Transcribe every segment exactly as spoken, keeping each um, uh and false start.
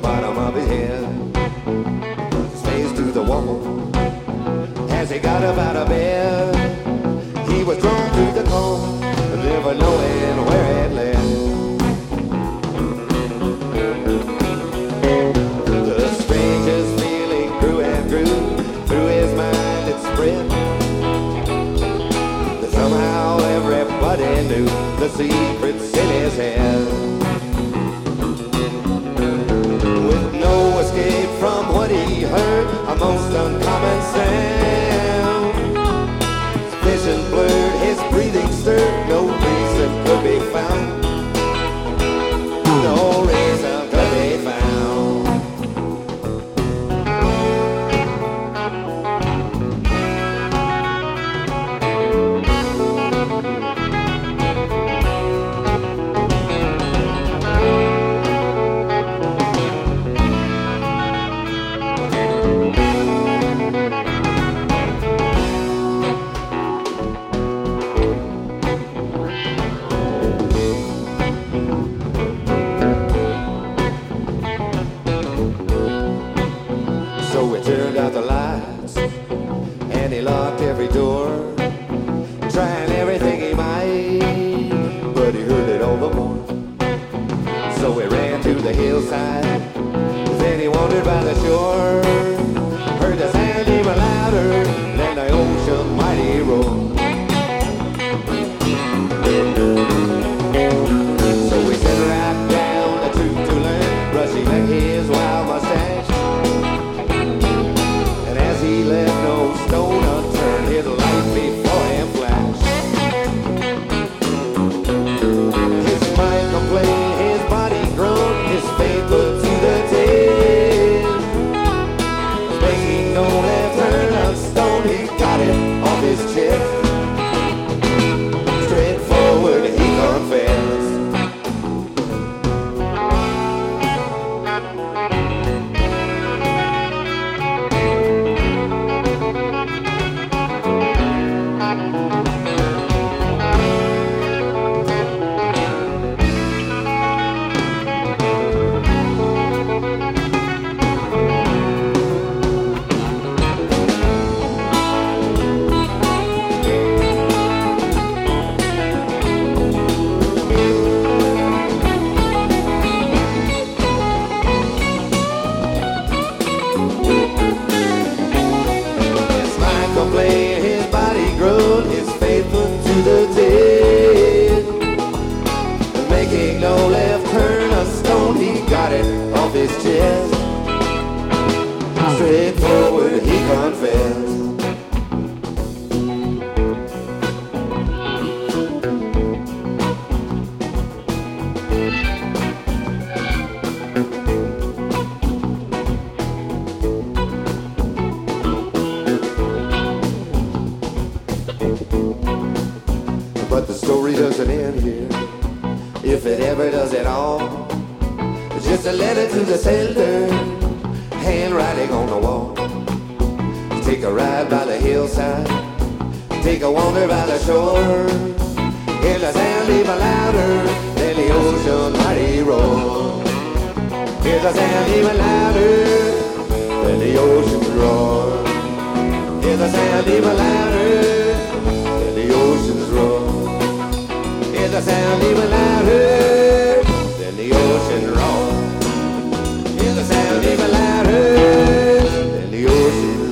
bottom of his head. His face to the wall as he got up out of bed. He was drawn to the cold, never knowing where it led. The strangest feeling grew and grew through his mind. It spread that somehow everybody knew the secrets in his head. With no escape from what he heard, a most uncommon sound. His vision blurred, his breathing stirred, no reason could be found. No reason could be found. So he turned out the lights and he locked every door, trying everything he might, but he heard it all the more. So he ran to the hillside, then he wandered by the shore, heard the sound even louder than the ocean mighty roar. So he sat right down, the truth to learn, brushing back his wild mustache. He left no stone unturned, his life before him flashed. His mind complained, his body groaned, his faith put to the test. Making no left turn, a stone, he got it off his chest. Straight forward, he confessed. His body grown, his faith put to the test. Making no left turn, a stone, he got it off his chest. Straightforward, he confessed. But the story doesn't end here, if it ever does at all. It's just a letter to the sender, handwriting on the wall. Take a ride by the hillside, take a wander by the shore. Hear the sound even louder than the ocean mighty roar. Hear the sound even louder than the ocean's roar. Hear the sound even louder than the ocean's roar. Hear the sound even louder than the ocean roar. Hear the sound even louder than the ocean roar.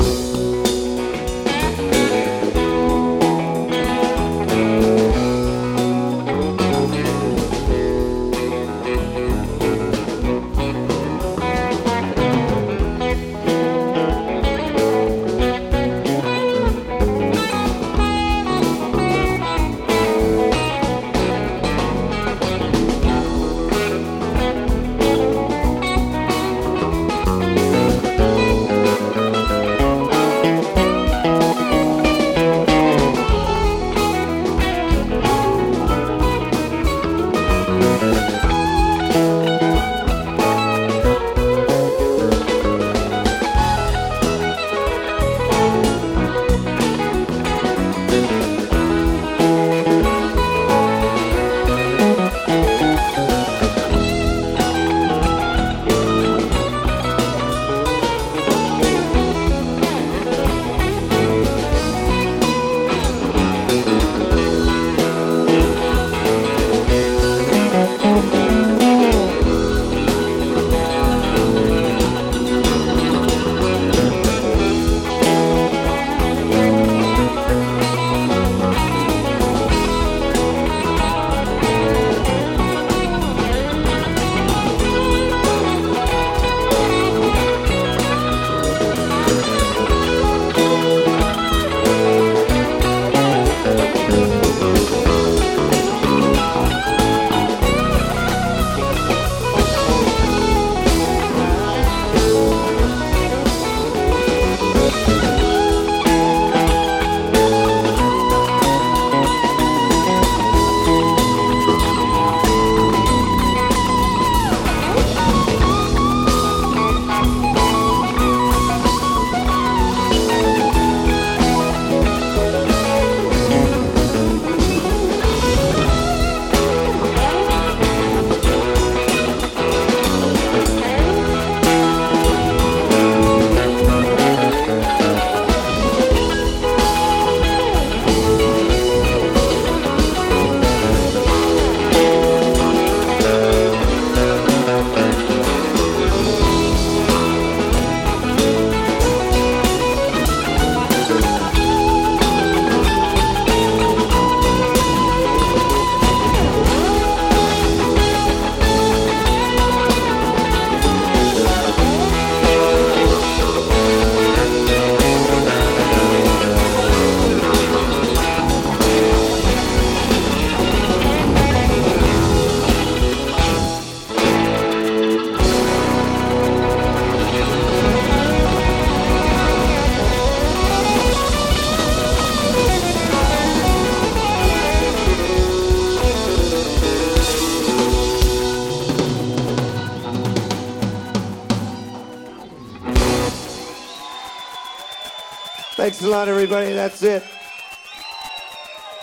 Thanks a lot, everybody. That's it.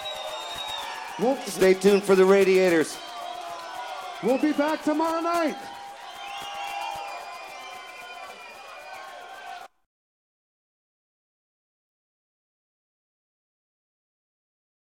We'll, Stay tuned for the Radiators. we'll be back tomorrow night.